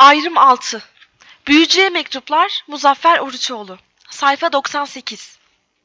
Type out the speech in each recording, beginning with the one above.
Ayrım 6. Büyücüye Mektuplar Muzaffer Oruçoğlu. Sayfa 98.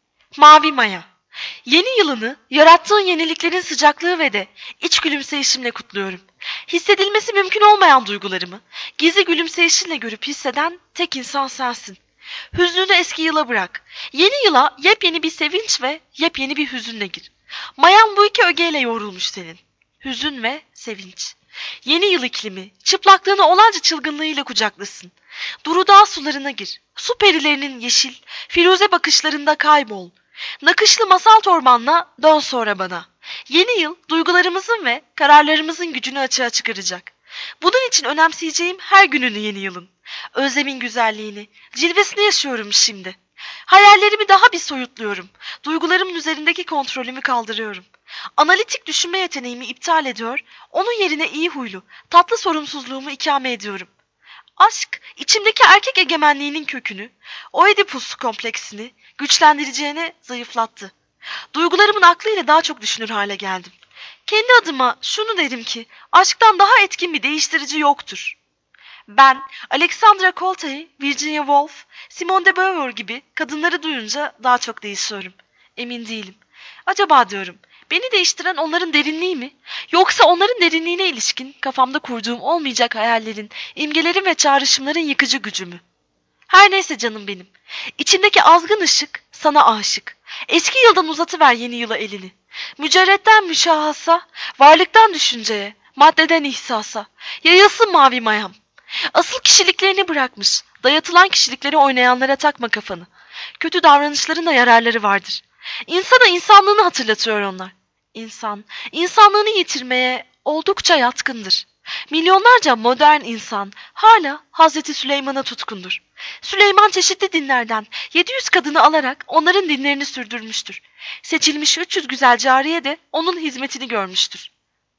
Mavi Maya. Yeni yılını yarattığın yeniliklerin sıcaklığı ve de iç gülümseyişimle kutluyorum. Hissedilmesi mümkün olmayan duygularımı gizli gülümseyişinle görüp hisseden tek insan sensin. Hüznünü eski yıla bırak. Yeni yıla yepyeni bir sevinç ve yepyeni bir hüzünle gir. Mayan bu iki ögeyle yoğrulmuş senin. Hüzün ve sevinç. Yeni yıl iklimi çıplaklığını olanca çılgınlığıyla kucaklasın. Duru dağ sularına gir. Su perilerinin yeşil, firuze bakışlarında kaybol. Nakışlı masal torbanla dön sonra bana. Yeni yıl duygularımızın ve kararlarımızın gücünü açığa çıkaracak. Bunun için önemseyeceğim her gününü yeni yılın. Özlemin güzelliğini, cilvesini yaşıyorum şimdi. Hayallerimi daha bir soyutluyorum. Duygularımın üzerindeki kontrolümü kaldırıyorum. Analitik düşünme yeteneğimi iptal ediyor, onun yerine iyi huylu, tatlı sorumsuzluğumu ikame ediyorum. Aşk, içimdeki erkek egemenliğinin kökünü, Oedipus kompleksini güçlendireceğine zayıflattı. Duygularımın aklıyla daha çok düşünür hale geldim. Kendi adıma şunu derim ki, aşktan daha etkin bir değiştirici yoktur. Ben, Alexandra Colta'yı, Virginia Woolf, Simone de Beauvoir gibi kadınları duyunca daha çok değişiyorum. Emin değilim. Acaba diyorum, beni değiştiren onların derinliği mi? Yoksa onların derinliğine ilişkin kafamda kurduğum olmayacak hayallerin, imgelerin ve çağrışımların yıkıcı gücü mü? Her neyse canım benim. İçindeki azgın ışık sana aşık. Eski yıldan uzatıver yeni yıla elini. Mücerretten müşahhasa, varlıktan düşünceye, maddeden ihsasa. Yayılsın mavi mayam. Asıl kişiliklerini bırakmış, dayatılan kişilikleri oynayanlara takma kafanı. Kötü davranışların da yararları vardır. İnsana insanlığını hatırlatıyor onlar. İnsan, insanlığını yitirmeye oldukça yatkındır. Milyonlarca modern insan hala Hazreti Süleyman'a tutkundur. Süleyman çeşitli dinlerden 700 kadını alarak onların dinlerini sürdürmüştür. Seçilmiş 300 güzel cariye de onun hizmetini görmüştür.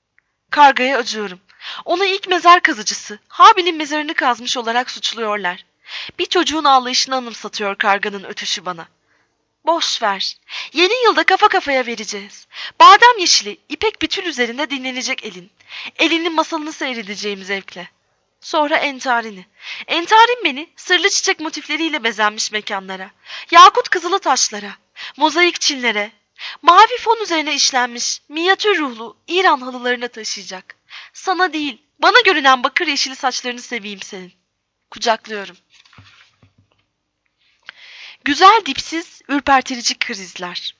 Kargaya acıyorum. Onu ilk mezar kazıcısı, Habil'in mezarını kazmış olarak suçluyorlar. Bir çocuğun ağlayışını anımsatıyor karganın ötüşü bana. Boş ver. Yeni yılda kafa kafaya vereceğiz. Badem yeşili, ipek bir tül üzerinde dinlenecek elin. Elinin masalını seyredeceğim zevkle. Sonra entarini. Entarin beni sırlı çiçek motifleriyle bezenmiş mekanlara, yakut kızılı taşlara, mozaik çinlere, mavi fon üzerine işlenmiş minyatür ruhlu İran halılarına taşıyacak. Sana değil, bana görünen bakır yeşili saçlarını seveyim senin. Kucaklıyorum. Güzel dipsiz, ürpertici krizler.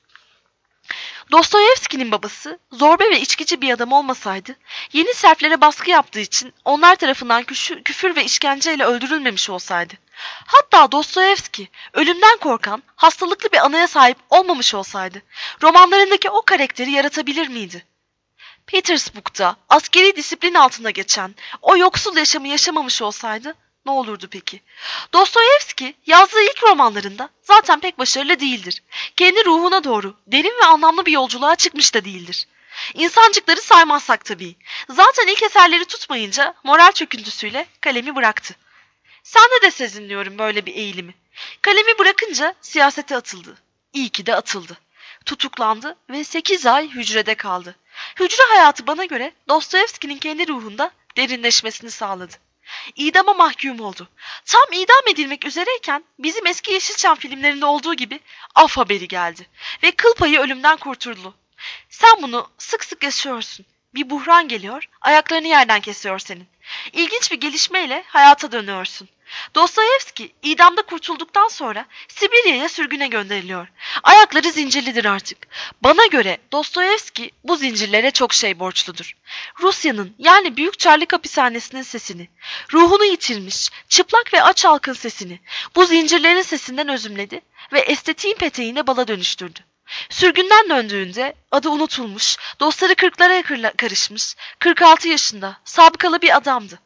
Dostoyevski'nin babası zorba ve içkici bir adam olmasaydı, yeni serflere baskı yaptığı için onlar tarafından küfür ve işkenceyle öldürülmemiş olsaydı, hatta Dostoyevski ölümden korkan, hastalıklı bir anaya sahip olmamış olsaydı, romanlarındaki o karakteri yaratabilir miydi? Petersburg'da askeri disiplin altında geçen o yoksul yaşamı yaşamamış olsaydı ne olurdu peki? Dostoyevski yazdığı ilk romanlarında zaten pek başarılı değildir. Kendi ruhuna doğru derin ve anlamlı bir yolculuğa çıkmış da değildir. İnsancıkları saymazsak tabii. Zaten ilk eserleri tutmayınca moral çöküntüsüyle kalemi bıraktı. Sende de sezinliyorum böyle bir eğilimi. Kalemi bırakınca siyasete atıldı. İyi ki de atıldı. Tutuklandı ve 8 ay hücrede kaldı. Hücre hayatı bana göre Dostoyevski'nin kendi ruhunda derinleşmesini sağladı. İdama mahkum oldu. Tam idam edilmek üzereyken bizim eski Yeşilçam filmlerinde olduğu gibi af haberi geldi ve kıl payı ölümden kurtuldu. Sen bunu sık sık yaşıyorsun. Bir buhran geliyor, ayaklarını yerden kesiyor senin. İlginç bir gelişmeyle hayata dönüyorsun. Dostoyevski idamda kurtulduktan sonra Sibirya'ya sürgüne gönderiliyor. Ayakları zincirlidir artık. Bana göre Dostoyevski bu zincirlere çok şey borçludur. Rusya'nın yani Büyük Çarlık Hapishanesi'nin sesini, ruhunu yitirmiş, çıplak ve aç halkın sesini bu zincirlerin sesinden özümledi ve estetiğin peteğine bala dönüştürdü. Sürgünden döndüğünde adı unutulmuş, dostları kırklara karışmış, 46 yaşında, sabıkalı bir adamdı.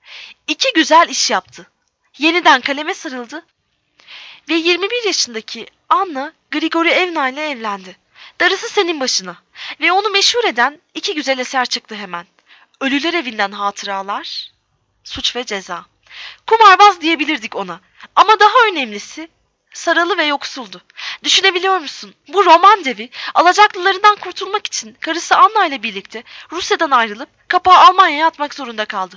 İki güzel iş yaptı. Yeniden kaleme sarıldı ve 21 yaşındaki Anna Grigorievna ile evlendi. Darısı senin başına ve onu meşhur eden iki güzel eser çıktı hemen. Ölüler Evinden Hatıralar, Suç ve Ceza. Kumarbaz diyebilirdik ona ama daha önemlisi saralı ve yoksuldu. Düşünebiliyor musun? Bu roman devi alacaklılarından kurtulmak için karısı Anna ile birlikte Rusya'dan ayrılıp kapağı Almanya'ya atmak zorunda kaldı.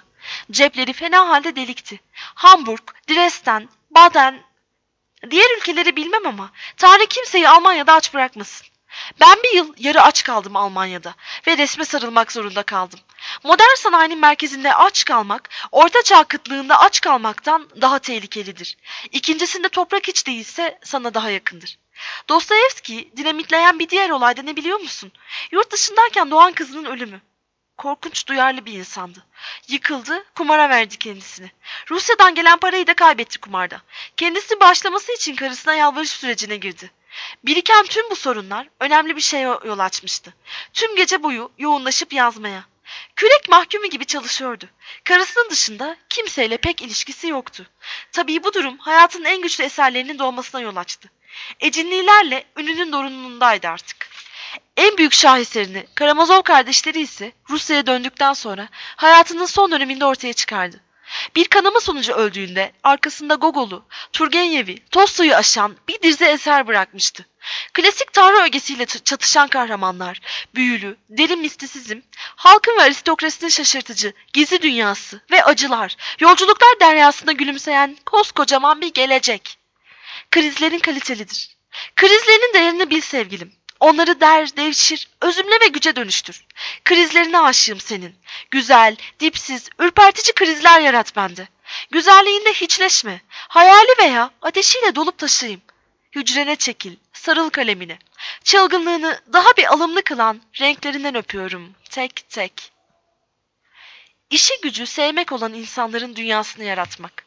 Cepleri fena halde delikti. Hamburg, Dresden, Baden, diğer ülkeleri bilmem ama Tanrı kimseyi Almanya'da aç bırakmasın. Ben bir yıl yarı aç kaldım Almanya'da ve resme sarılmak zorunda kaldım. Modern sanayinin merkezinde aç kalmak, orta çağ kıtlığında aç kalmaktan daha tehlikelidir. İkincisinde toprak hiç değilse sana daha yakındır. Dostoyevski dinamitleyen bir diğer olay da ne biliyor musun? Yurt dışındayken doğan kızının ölümü. Korkunç duyarlı bir insandı. Yıkıldı, kumara verdi kendisini. Rusya'dan gelen parayı da kaybetti kumarda. Kendisi bağışlaması için karısına yalvarış sürecine girdi. Biriken tüm bu sorunlar önemli bir şeye yol açmıştı. Tüm gece boyu yoğunlaşıp yazmaya. Kürek mahkumu gibi çalışıyordu. Karısının dışında kimseyle pek ilişkisi yoktu. Tabii bu durum hayatın en güçlü eserlerinin doğmasına yol açtı. Ecinlilerle ününün dorunundaydı artık. En büyük şaheserini Karamazov kardeşleri ise Rusya'ya döndükten sonra hayatının son döneminde ortaya çıkardı. Bir kanama sonucu öldüğünde arkasında Gogol'u, Turgenev'i, Tolstoy'u aşan bir dizi eser bırakmıştı. Klasik tanrı ögesiyle çatışan kahramanlar, büyülü, derin mistisizm, halkın ve aristokrasinin şaşırtıcı, gizli dünyası ve acılar, yolculuklar deryasında gülümseyen koskocaman bir gelecek. Krizlerin kalitelidir. Krizlerinin değerini bil sevgilim. Onları devşir, özümle ve güce dönüştür. Krizlerine aşığım senin. Güzel, dipsiz, ürpertici krizler yarat bende. Güzelliğinde hiçleşme. Hayali veya ateşiyle dolup taşıyayım. Hücrene çekil, sarıl kalemine. Çılgınlığını daha bir alımlı kılan renklerinden öpüyorum, tek tek. İşi gücü sevmek olan insanların dünyasını yaratmak.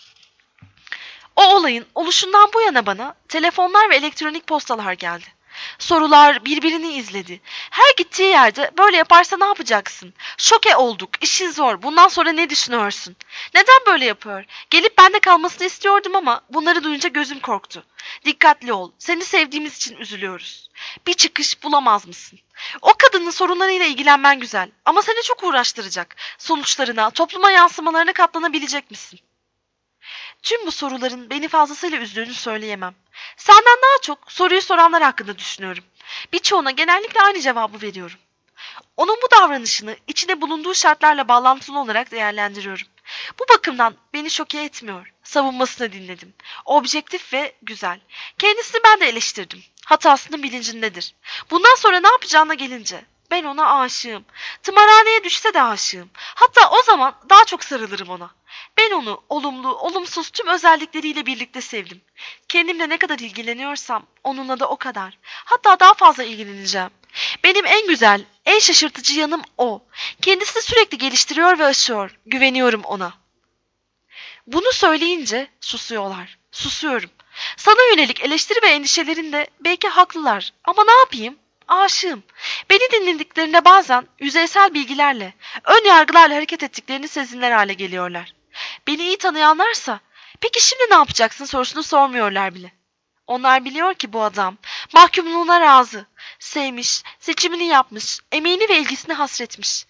O olayın oluşundan bu yana bana telefonlar ve elektronik postalar geldi. Sorular birbirini izledi. Her gittiği yerde böyle yaparsa ne yapacaksın? Şoke olduk, işin zor, bundan sonra ne düşünüyorsun? Neden böyle yapıyor? Gelip bende kalmasını istiyordum ama bunları duyunca gözüm korktu. Dikkatli ol, seni sevdiğimiz için üzülüyoruz. Bir çıkış bulamaz mısın? O kadının sorunlarıyla ilgilenmen güzel ama seni çok uğraştıracak. Sonuçlarına, topluma yansımalarına katlanabilecek misin? Tüm bu soruların beni fazlasıyla üzdüğünü söyleyemem. Senden daha çok soruyu soranlar hakkında düşünüyorum. Birçoğuna genellikle aynı cevabı veriyorum. Onun bu davranışını içinde bulunduğu şartlarla bağlantılı olarak değerlendiriyorum. Bu bakımdan beni şoke etmiyor. Savunmasını dinledim. Objektif ve güzel. Kendisini ben de eleştirdim. Hatasının bilincindedir. Bundan sonra ne yapacağına gelince ben ona aşığım. Tımarhaneye düşse de aşığım. Hatta o zaman daha çok sarılırım ona. Ben onu olumlu, olumsuz tüm özellikleriyle birlikte sevdim. Kendimle ne kadar ilgileniyorsam onunla da o kadar. Hatta daha fazla ilgileneceğim. Benim en güzel, en şaşırtıcı yanım o. Kendisini sürekli geliştiriyor ve aşıyor. Güveniyorum ona. Bunu söyleyince susuyorlar. Susuyorum. Sana yönelik eleştiri ve endişelerinde belki haklılar. Ama ne yapayım? Aşığım. Beni dinlediklerinde bazen yüzeysel bilgilerle, ön yargılarla hareket ettiklerini sezinler hale geliyorlar. Beni iyi tanıyanlarsa, peki şimdi ne yapacaksın sorusunu sormuyorlar bile. Onlar biliyor ki bu adam mahkumluğuna razı, sevmiş, seçimini yapmış, emeğini ve ilgisini hasretmiş.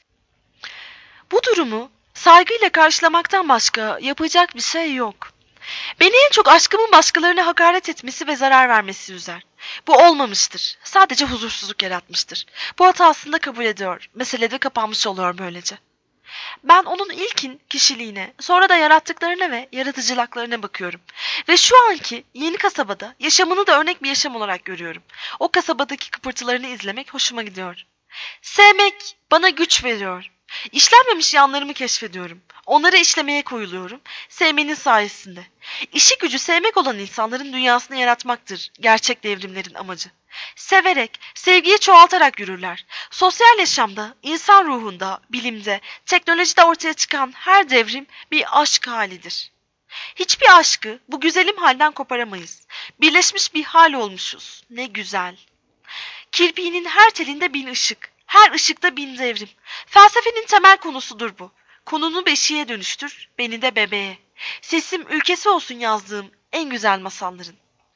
Bu durumu saygıyla karşılamaktan başka yapacak bir şey yok. Beni en çok aşkımın başkalarına hakaret etmesi ve zarar vermesi üzer. Bu olmamıştır. Sadece huzursuzluk yaratmıştır. Bu hatasını da kabul ediyor. Mesele de kapanmış oluyor böylece. Ben onun ilkin kişiliğine, sonra da yarattıklarına ve yaratıcılıklarına bakıyorum. Ve şu anki yeni kasabada yaşamını da örnek bir yaşam olarak görüyorum. O kasabadaki kıpırtılarını izlemek hoşuma gidiyor. Sevmek bana güç veriyor. İşlenmemiş yanlarımı keşfediyorum. Onları işlemeye koyuluyorum. Sevmenin sayesinde. İşi gücü sevmek olan insanların dünyasını yaratmaktır gerçek devrimlerin amacı. Severek, sevgiyi çoğaltarak yürürler. Sosyal yaşamda, insan ruhunda, bilimde, teknolojide ortaya çıkan her devrim bir aşk halidir. Hiçbir aşkı bu güzelim halden koparamayız. Birleşmiş bir hal olmuşuz. Ne güzel. Kirpiğinin her telinde bin ışık, her ışıkta bin devrim. Felsefenin temel konusudur bu. Konunu beşiğe dönüştür, beni de bebeğe. Sesim ülkesi olsun yazdığım en güzel masalların.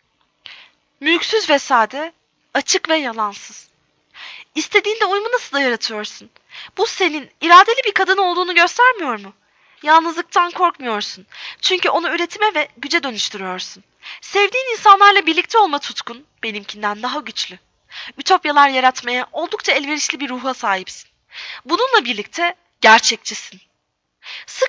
Mülksüz ve sade, açık ve yalansız. İstediğinde uyumu nasıl da yaratıyorsun? Bu senin iradeli bir kadın olduğunu göstermiyor mu? Yalnızlıktan korkmuyorsun. Çünkü onu üretime ve güce dönüştürüyorsun. Sevdiğin insanlarla birlikte olma tutkun benimkinden daha güçlü. Ütopyalar yaratmaya oldukça elverişli bir ruha sahipsin. Bununla birlikte gerçekçisin. Sık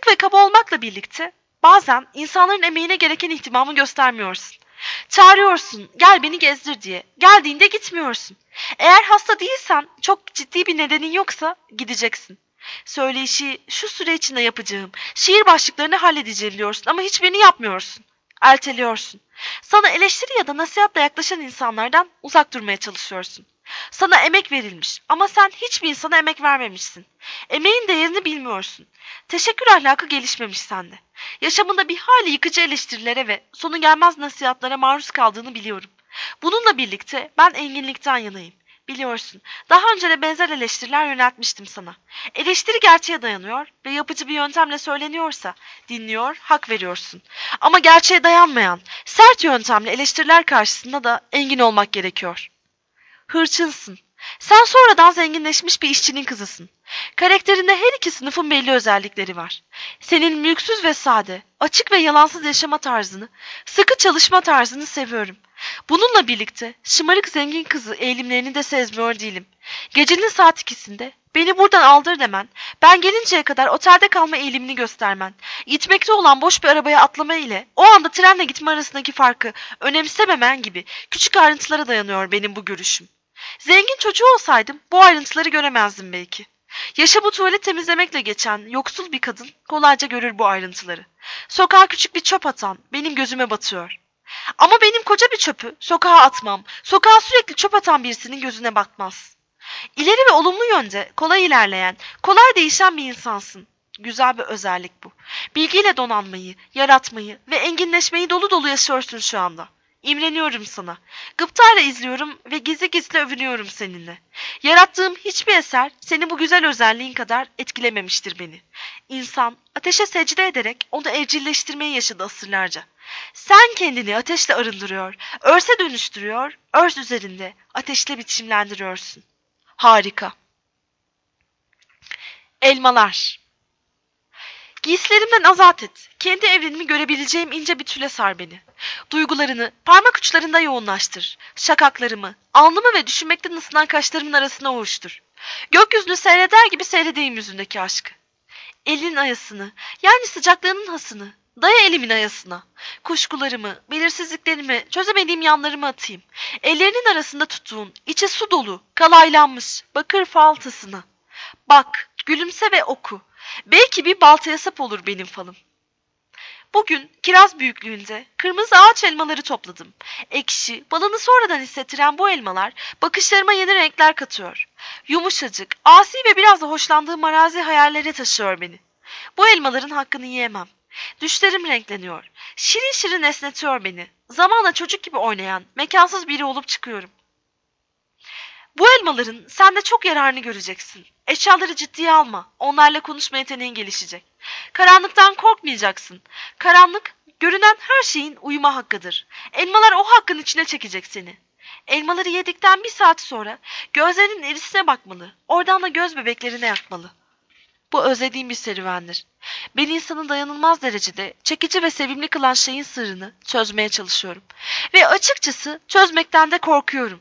Sık ve kaba olmakla birlikte bazen insanların emeğine gereken ihtimamı göstermiyorsun. Çağırıyorsun, gel beni gezdir diye. Geldiğinde gitmiyorsun. Eğer hasta değilsen, çok ciddi bir nedenin yoksa gideceksin. Söyleyişi şu süre içinde yapacağım, şiir başlıklarını halledeceğim diyorsun ama hiçbirini yapmıyorsun. Erteliyorsun. Sana eleştiri ya da nasihatla yaklaşan insanlardan uzak durmaya çalışıyorsun. Sana emek verilmiş ama sen hiçbir insana emek vermemişsin. Emeğin değerini bilmiyorsun. Teşekkür ahlakı gelişmemiş sende. Yaşamında bir hali yıkıcı eleştirilere ve sonu gelmez nasihatlara maruz kaldığını biliyorum. Bununla birlikte ben enginlikten yanayım. Biliyorsun, daha önce de benzer eleştiriler yöneltmiştim sana. Eleştiri gerçeğe dayanıyor ve yapıcı bir yöntemle söyleniyorsa dinliyor, hak veriyorsun. Ama gerçeğe dayanmayan, sert yöntemle eleştiriler karşısında da engin olmak gerekiyor. Hırçınsın. Sen sonradan zenginleşmiş bir işçinin kızısın. Karakterinde her iki sınıfın belli özellikleri var. Senin mülksüz ve sade, açık ve yalansız yaşama tarzını, sıkı çalışma tarzını seviyorum. Bununla birlikte şımarık zengin kızı eğilimlerini de sezmiyor değilim. Gecenin saat 2'sinde beni buradan aldır demen, ben gelinceye kadar otelde kalma eğilimini göstermen, gitmekte olan boş bir arabaya atlama ile o anda trenle gitme arasındaki farkı önemsememen gibi küçük ayrıntılara dayanıyor benim bu görüşüm. Zengin çocuğu olsaydım bu ayrıntıları göremezdim belki. Yaşamı tuvalet temizlemekle geçen yoksul bir kadın kolayca görür bu ayrıntıları. Sokağa küçük bir çöp atan benim gözüme batıyor. Ama benim koca bir çöpü sokağa atmam, sokağa sürekli çöp atan birisinin gözüne batmaz. İleri ve olumlu yönde kolay ilerleyen, kolay değişen bir insansın. Güzel bir özellik bu. Bilgiyle donanmayı, yaratmayı ve enginleşmeyi dolu dolu yaşıyorsun şu anda. İmreniyorum sana. Gıptayla izliyorum ve gizli gizli övünüyorum seninle. Yarattığım hiçbir eser seni bu güzel özelliğin kadar etkilememiştir beni. İnsan ateşe secde ederek onu evcilleştirmeyi yaşadı asırlarca. Sen kendini ateşle arındırıyor, örse dönüştürüyor, örs üzerinde ateşle biçimlendiriyorsun. Harika. Elmalar. Giysilerimden azat et. Kendi evrenimi görebileceğim ince bir tüle sar beni. Duygularını parmak uçlarında yoğunlaştır. Şakaklarımı, alnımı ve düşünmekten ısınan kaşlarımın arasına ovuştur. Gökyüzünü seyreder gibi seyredeyim yüzündeki aşkı. Elin ayasını, yani sıcaklığının hasını, daya elimin ayasına. Kuşkularımı, belirsizliklerimi, çözemediğim yanlarımı atayım. Ellerinin arasında tuttuğun, içi su dolu, kalaylanmış, bakır faltasına. Bak, gülümse ve oku. Belki bir baltaya sap olur benim falım. Bugün kiraz büyüklüğünde kırmızı ağaç elmaları topladım. Ekşi, balını sonradan hissettiren bu elmalar bakışlarıma yeni renkler katıyor. Yumuşacık, asi ve biraz da hoşlandığım marazi hayallere taşıyor beni. Bu elmaların hakkını yiyemem. Düşlerim renkleniyor. Şirin şirin esnetiyor beni. Zamanla çocuk gibi oynayan, mekansız biri olup çıkıyorum. Bu elmaların sende çok yararını göreceksin. Eşyaları ciddiye alma. Onlarla konuşma yeteneğin gelişecek. Karanlıktan korkmayacaksın. Karanlık, görünen her şeyin uyuma hakkıdır. Elmalar o hakkın içine çekecek seni. Elmaları yedikten bir saat sonra gözlerinin erisine bakmalı. Oradan da göz bebeklerine yakmalı. Bu özlediğim bir serüvendir. Ben insanın dayanılmaz derecede çekici ve sevimli kılan şeyin sırrını çözmeye çalışıyorum. Ve açıkçası çözmekten de korkuyorum.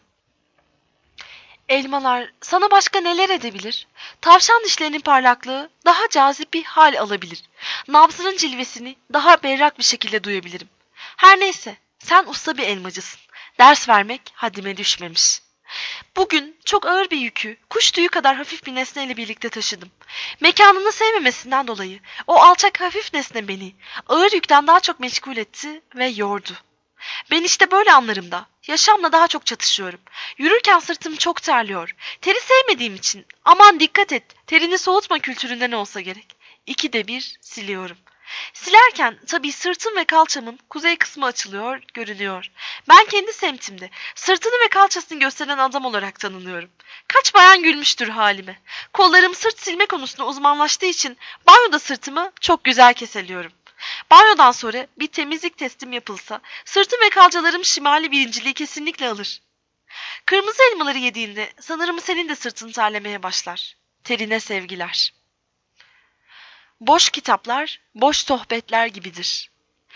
Elmalar sana başka neler edebilir? Tavşan dişlerinin parlaklığı daha cazip bir hal alabilir. Nabzının cilvesini daha berrak bir şekilde duyabilirim. Her neyse, sen usta bir elmacısın. Ders vermek haddime düşmemiş. Bugün çok ağır bir yükü, kuş tüyü kadar hafif bir nesneyle birlikte taşıdım. Mekanını sevmemesinden dolayı o alçak hafif nesne beni ağır yükten daha çok meşgul etti ve yordu. Ben işte böyle anlarımda yaşamla daha çok çatışıyorum. Yürürken sırtım çok terliyor. Teri sevmediğim için aman dikkat et, terini soğutma kültüründen olsa gerek. 2'de 1 siliyorum. Silerken tabii sırtım ve kalçamın kuzey kısmı açılıyor, görünüyor. Ben kendi semtimde sırtını ve kalçasını gösteren adam olarak tanınıyorum. Kaç bayan gülmüştür halime. Kollarım sırt silme konusunda uzmanlaştığı için banyoda sırtımı çok güzel keseliyorum. Banyodan sonra bir temizlik testim yapılsa sırtım ve kalçalarım şimali birinciliği kesinlikle alır. Kırmızı elmaları yediğinde sanırım senin de sırtın terlemeye başlar. Terine sevgiler. Boş kitaplar, boş sohbetler gibidir.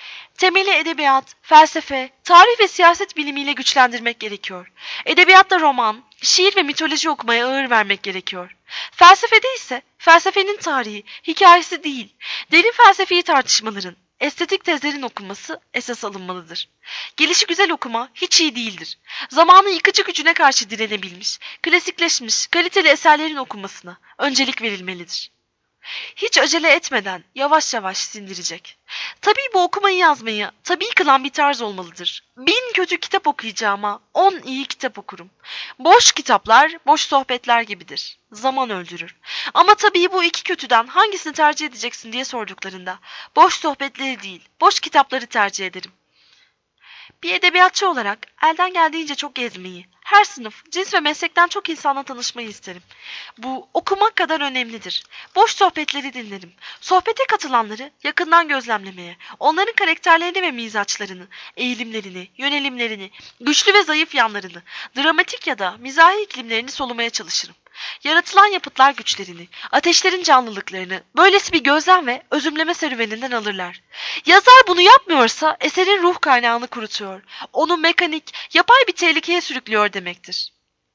Temeli edebiyat, felsefe, tarih ve siyaset bilimiyle güçlendirmek gerekiyor. Edebiyatta roman, şiir ve mitoloji okumaya ağır vermek gerekiyor. Felsefede ise felsefenin tarihi, hikayesi değil, derin felsefeyi tartışmaların, estetik tezlerin okunması esas alınmalıdır. Gelişigüzel okuma hiç iyi değildir. Zamanın yıkıcı gücüne karşı direnebilmiş, klasikleşmiş, kaliteli eserlerin okunmasına öncelik verilmelidir. Hiç acele etmeden yavaş yavaş sindirecek. Tabii bu okumayı yazmayı tabii kılan bir tarz olmalıdır. 1000 kötü kitap okuyacağıma 10 iyi kitap okurum. Boş kitaplar boş sohbetler gibidir. Zaman öldürür. Ama tabii bu iki kötüden hangisini tercih edeceksin diye sorduklarında boş sohbetleri değil, boş kitapları tercih ederim. Bir edebiyatçı olarak elden geldiğince çok gezmeyi, her sınıf, cins ve meslekten çok insanla tanışmayı isterim. Bu okumak kadar önemlidir. Boş sohbetleri dinlerim. Sohbete katılanları yakından gözlemlemeye, onların karakterlerini ve mizaçlarını, eğilimlerini, yönelimlerini, güçlü ve zayıf yanlarını, dramatik ya da mizahi iklimlerini solumaya çalışırım. Yaratılan yapıtlar güçlerini, ateşlerin canlılıklarını böylesi bir gözlem ve özümleme serüveninden alırlar. Yazar bunu yapmıyorsa eserin ruh kaynağını kurutuyor. Onu mekanik, yapay bir tehlikeye sürüklüyor demektir.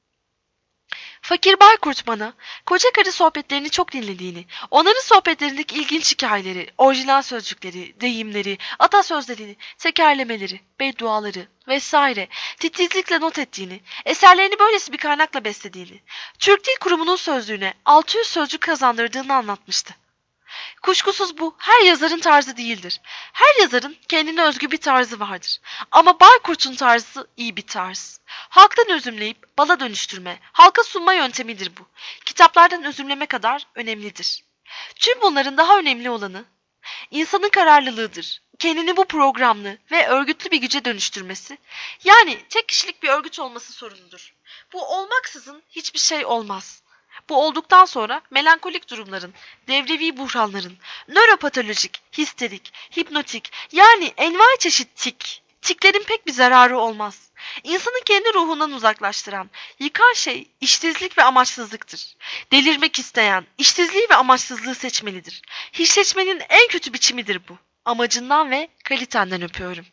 Fakir Baykurt bana koca karı sohbetlerini çok dinlediğini, onların sohbetlerindeki ilginç hikayeleri, orijinal sözcükleri, deyimleri, atasözlerini, tekerlemeleri, bedduaları vesaire titizlikle not ettiğini, eserlerini böylesi bir kaynakla beslediğini, Türk Dil Kurumu'nun sözlüğüne 600 sözcük kazandırdığını anlatmıştı. Kuşkusuz bu her yazarın tarzı değildir. Her yazarın kendine özgü bir tarzı vardır. Ama Baykurt'un tarzı iyi bir tarz. Halktan özümleyip bala dönüştürme, halka sunma yöntemidir bu. Kitaplardan özümleme kadar önemlidir. Tüm bunların daha önemli olanı insanın kararlılığıdır. Kendini bu programlı ve örgütlü bir güce dönüştürmesi, yani tek kişilik bir örgüt olması sorunudur. Bu olmaksızın hiçbir şey olmaz. Bu olduktan sonra melankolik durumların, devrevi buhranların, nöropatolojik, histerik, hipnotik yani envai çeşit tiklerin pek bir zararı olmaz. İnsanı kendi ruhundan uzaklaştıran, yıkan şey işsizlik ve amaçsızlıktır. Delirmek isteyen, işsizliği ve amaçsızlığı seçmelidir. Hiç seçmenin en kötü biçimidir bu. Amacından ve kalitenden öpüyorum.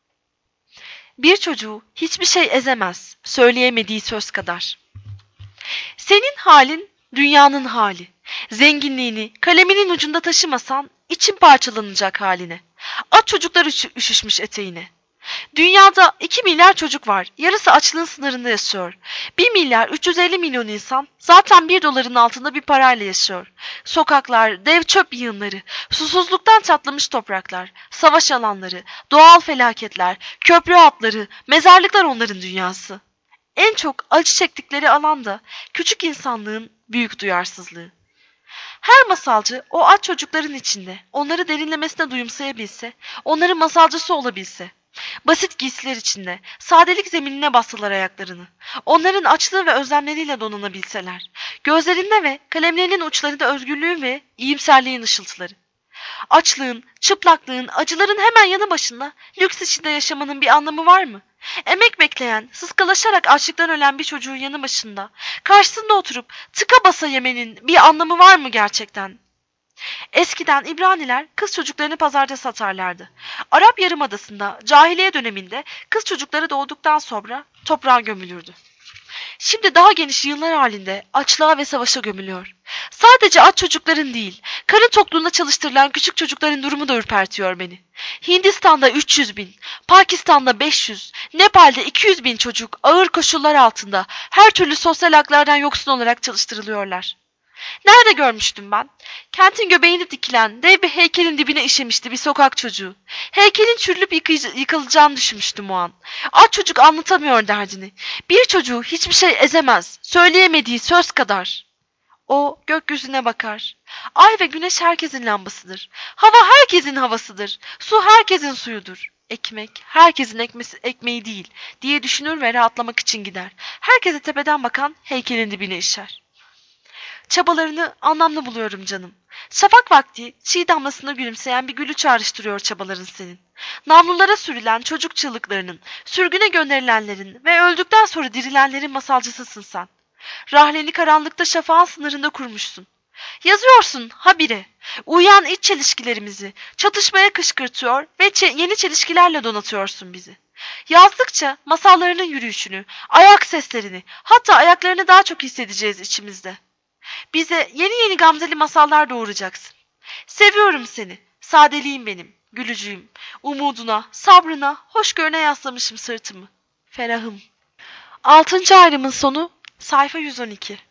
Bir çocuğu hiçbir şey ezemez, söyleyemediği söz kadar. Senin halin dünyanın hali. Zenginliğini kaleminin ucunda taşımasan için parçalanacak haline. At çocuklar üşüşmüş eteğine. Dünyada 2 milyar çocuk var. Yarısı açlığın sınırında yaşıyor. 1 milyar 350 milyon insan zaten 1 doların altında bir parayla yaşıyor. Sokaklar, dev çöp yığınları, susuzluktan çatlamış topraklar, savaş alanları, doğal felaketler, köprü hatları, mezarlıklar onların dünyası. En çok acı çektikleri alan da küçük insanlığın büyük duyarsızlığı. Her masalcı o aç çocukların içinde onları derinlemesine duyumsayabilse, onların masalcısı olabilse. Basit giysiler içinde, sadelik zeminine bassalar ayaklarını. Onların açlığı ve özlemleriyle donanabilseler. Gözlerinde ve kalemlerinin uçlarında özgürlüğün ve iyimserliğin ışıltıları. Açlığın, çıplaklığın, acıların hemen yanı başında lüks içinde yaşamanın bir anlamı var mı? Emek bekleyen, sıskalaşarak açlıktan ölen bir çocuğun yanı başında, karşısında oturup tıka basa yemenin bir anlamı var mı gerçekten? Eskiden İbraniler kız çocuklarını pazarda satarlardı. Arap Yarımadası'nda cahiliye döneminde kız çocukları doğduktan sonra toprağa gömülürdü. Şimdi daha geniş yığınlar halinde açlığa ve savaşa gömülüyor. Sadece aç çocukların değil, karın tokluğunda çalıştırılan küçük çocukların durumu da ürpertiyor beni. Hindistan'da 300 bin, Pakistan'da 500, Nepal'de 200 bin çocuk ağır koşullar altında her türlü sosyal haklardan yoksun olarak çalıştırılıyorlar. Nerede görmüştüm ben? Kentin göbeğinde dikilen dev bir heykelin dibine işemişti bir sokak çocuğu. Heykelin çürülüp yıkılacağını düşünmüştüm o an. Aç çocuk anlatamıyor derdini. Bir çocuğu hiçbir şey ezemez, söyleyemediği söz kadar. O gökyüzüne bakar. Ay ve güneş herkesin lambasıdır. Hava herkesin havasıdır. Su herkesin suyudur. Ekmek herkesin ekmeği değil diye düşünür ve rahatlamak için gider. Herkese tepeden bakan heykelin dibine işer. Çabalarını anlamlı buluyorum canım. Şafak vakti çiğ damlasına gülümseyen bir gülü çağrıştırıyor çabaların senin. Namlulara sürülen çocuk çığlıklarının, sürgüne gönderilenlerin ve öldükten sonra dirilenlerin masalcısısın sen. Rahleni karanlıkta şafağın sınırında kurmuşsun. Yazıyorsun habire. Uyuyan iç çelişkilerimizi çatışmaya kışkırtıyor ve yeni çelişkilerle donatıyorsun bizi. Yazdıkça masallarının yürüyüşünü, ayak seslerini, hatta ayaklarını daha çok hissedeceğiz içimizde. Bize yeni yeni gamzeli masallar doğuracaksın. Seviyorum seni, sadeliğim benim, gülücüğüm. Umuduna, sabrına, hoşgörüne yaslamışım sırtımı. Ferahım. 6. ayrımın sonu, sayfa 112.